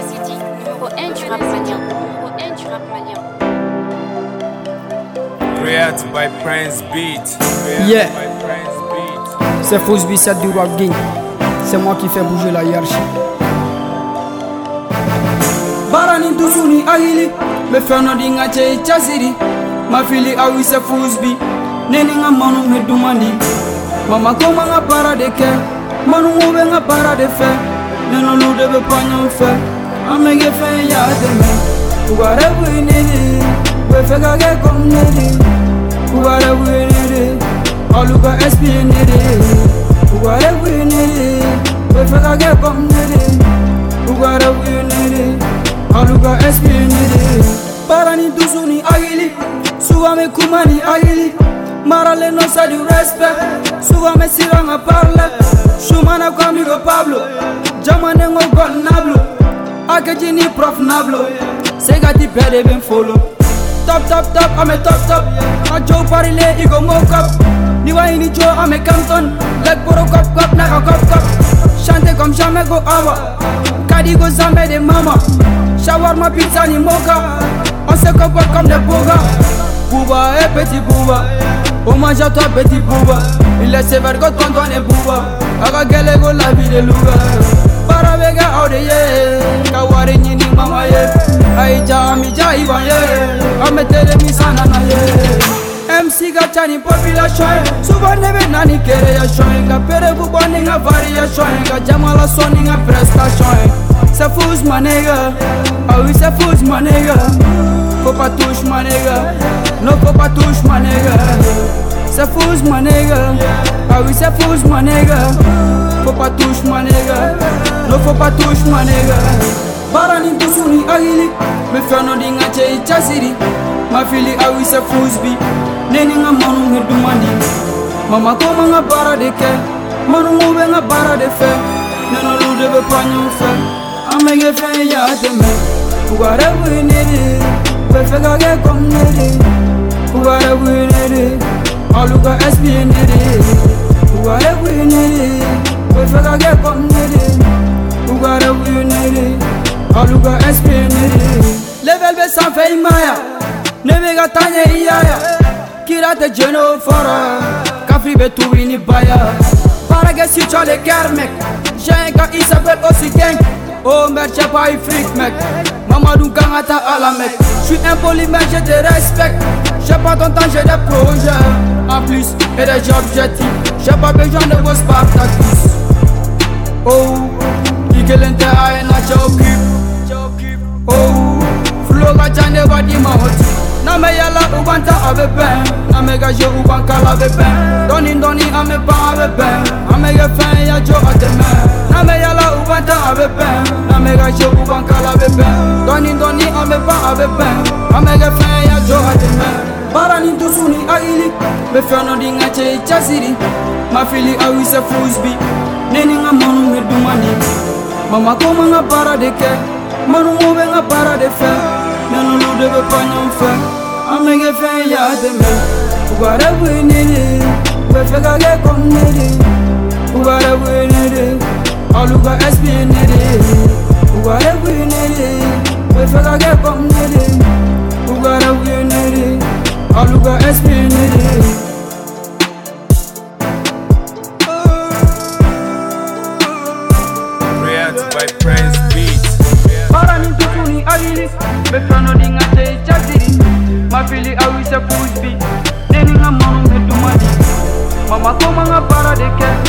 City, numéro 1 du rap malien. Created by Prince Beat. Yeah. C'est Fausse B7 du Rap Gang. C'est moi qui fais bouger la hiérarchie. Barani Duzuni Ahili, me feno di ngache chasiri. Ma fili awi c'est Fausse B. Neni nga manu me dumandi. Mama koma nga para de ke. Manu ngobe nga para de fe. Neno lu de be panyo fe. Amenge fe ya deme. Ugare winidi. We fega ge kom nidi. Ugare winidi. Aluga espinidi. Ugare winidi. We fega ge kom nidi. Ugare winidi. Aluga espinidi. Barani Duzuni Ahili. Suwa me kumani Ahili. Marale no sa du respect. Suwa me siranga parle. Shumana kwa amigo Pablo. Jamane ngo gon nablo. Akeji ni prof nablo. Sega ti pede ben follow. Top, I'm a top. A Joe Parile, you go mock up. Niwa ini Joe, I'm a Campton. Like Poro Cop, na a cop. Chante comme jamais go awa. Kadi go zambe de mama. Shawarma pizza ni mocha. On se comporte comme des bogas. Bouba et petit Bouba. Hommage à toi petit Bouba. Il laisse vers quand on est Bouba. Aga gele go la vie de Louga. Paravega aude Kawari nini mama ye. Aija amija iba ye. Ametele misana na ye. MC gachani population. Suba nebe nani kere ya shoy. Ka pere bubani nga variation. Ka jamala soni nga prestation. C'est Fausse ma nigga. Ah oui c'est Fausse ma nigga. Faut pas toucher ma nigga. Non faut pas toucher ma nigga. C'est Fausse ma nigga. Ah oui c'est Fausse ma nigga. Faut pas toucher ma nigga. Non faut pas toucher ma nigga. Barani Duzuni Ahili. Me feno di ngache chasiri. Ma fili ah oui c'est Fausse B. Neni nga manu me dumandi. Mama koma nga bara de ke. Manu ngobe nga bara de fe. Neno lu de be panyo fe. Amenge fe ya deme. Ugare winidi. We fega ge kom nidi. Ugare winidi. Aluga espinidi. Ugare winidi. We fega ge kom nidi. Ugare winidi. Aluga espinidi. Level be san fe imaya. Nevega tanye iyaya. Kirate jeno fora. Kafri be tu wini baya. Parage si tu les guerres mec. J'ai un gars il s'appelle aussi gang. Oh merde j'ai pas eu fric mec. Mamadou Gangata à la mec. J'suis impoli mais je te respecte. J'ai pas ton temps j'ai des projets. En plus et des objectifs. J'ai pas besoin de vos Spartacus. Oh Ike lente aena j'occupe. Oh Floga jane wadi mahoti. Name yala ubanta ave ben. Name gaje ubanka lave ben. Doni ame pa ave ben. Ame ge fen ya jo ademe. Name yala ubanta ave ben. Name gaje ubanka lave ben. Doni ame pa ave ben. Ame ge fen ya jo ademe. Barani Duzuni Ahili. Me feno di ngache chasiri. Ma fili ah oui c'est Fausse B. Neni nga manu me dumani. Mama koma nga para de ke. Manu ngobe nga para de fe. Neno lu de be panyo fe. Amenge fe ya deme. Ugare winidi. We fega ge kom nidi. Ugare winidi. Aluga espinidi. Ugare winidi. We fega ge kom nidi. Ugare winidi. Aluga espinidi. Created by Prince Beat. Barani Duzuni Ahili. Me feno di ngache chasiri. Ma fili ah oui c'est Fausse B. Neni nga manu me dumandi. Mama koma nga para de ke.